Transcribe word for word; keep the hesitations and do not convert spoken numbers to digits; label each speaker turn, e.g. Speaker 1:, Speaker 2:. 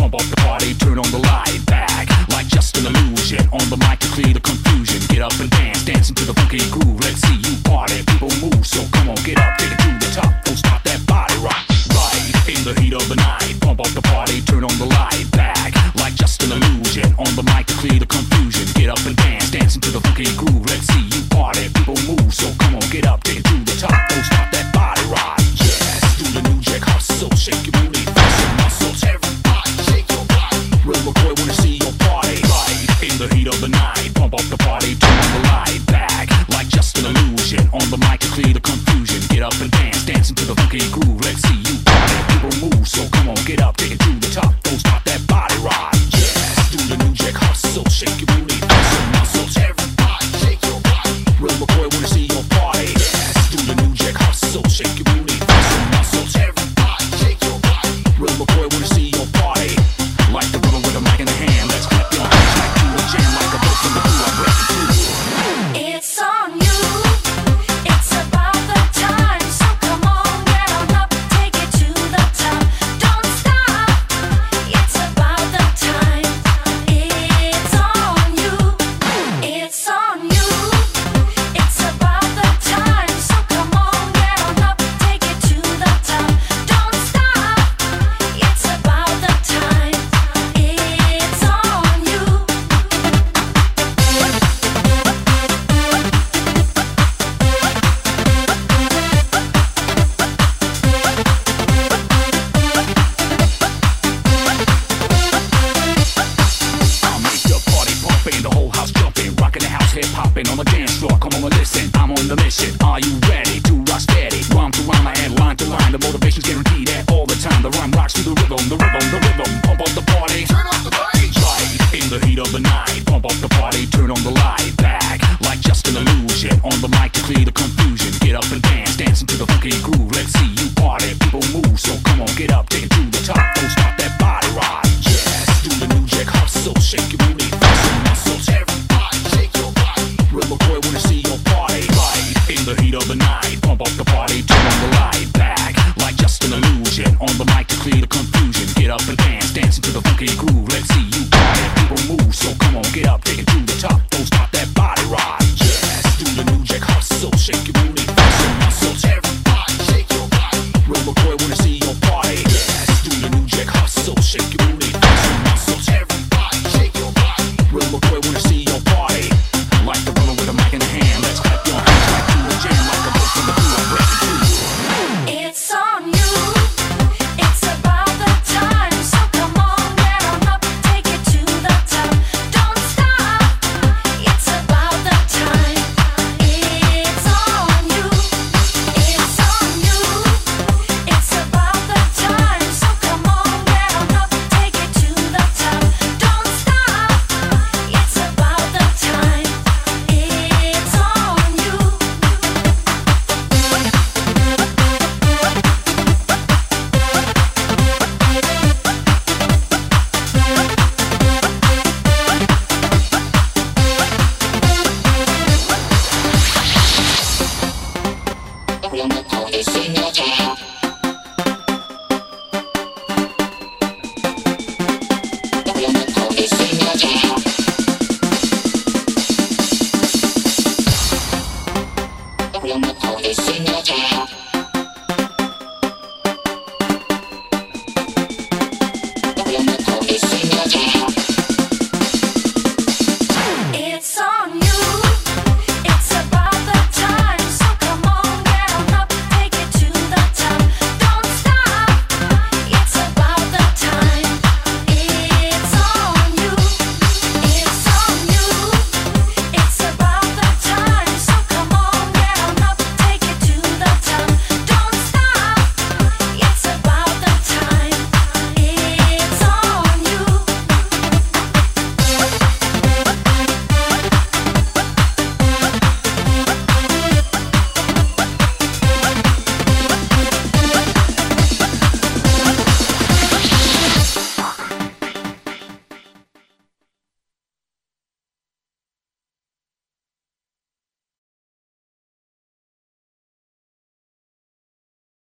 Speaker 1: pump up the party, turn on the light back, like just an illusion. On the mic to clear the confusion. Get up and dance, dancing to the funky groove. Let's see you party, people move, so come on, get up, take it to the top. Don't stop that body rock. Right in the heat of the night, pump up the party, turn on the light back, like just an illusion. On the mic to clear the confusion. Get up and dance, dancing to the funky groove. Let's see you party, people move, so come on, get up, take it to the top. Don't stop that body rock. Yes, do the new jack hustle, shake your booty, flex your muscles, everybody shake your body. Real McCoy wanna see your party. Right in the heat of the night, pump up the party, turn on the light back, like just an illusion. On the mic to clear the confusion. Get up and dance, dancing to the funky groove. Let's see you party, people move, so come on, get up, take it to the top. Don't stop that body rock. Yes, do the new jack hustle, shake your booty, flex your muscles, everybody shake your body. Real McCoy wanna see your party. Yes, do the new jack hustle, shake your booty, flex your muscles, everybody shake your body. Real McCoy wanna see your party. Like the rubber with a mic in the hand, let's clap your hands like to a jam, like a boat from the blue. I'm ready to.
Speaker 2: It's on you. It's about the time. So come on, get on up, take it to the top. Don't stop. It's about the time. It's on you. It's on you. It's about the time. So come on, get on up, take it to the top. Don't stop. It's about the time. It's on you.
Speaker 1: I'll make the party pumping, the whole house jumping, rocking the house, hip hopping on the dance floor. Come on, listen, I'm on the mission. Are you ready to rock steady? Rhyme to rhyme and line to line. The motivation's guaranteed at all the time. The rhyme rocks to the rhythm, the rhythm, the rhythm. Pump up the party, turn up the bass. Right in the heat of the night, pump up the party, turn on the light back, like just an illusion. On the mic to clear the confusion. Get up and dance, dancing to the funky groove. Let's see you party, people move, so come on, get up, take it to the top. Don't stop that body rock. Yes, do the new jack hustle, shake your booty, flex your muscles, everybody shake your body. Real McCoy wanna see your party. Right in the heat of the night, pump up the party, turn on the light back, like just an illusion. On the mic to clear the confusion. Get up and dance, dancing to the funky groove. Let's see you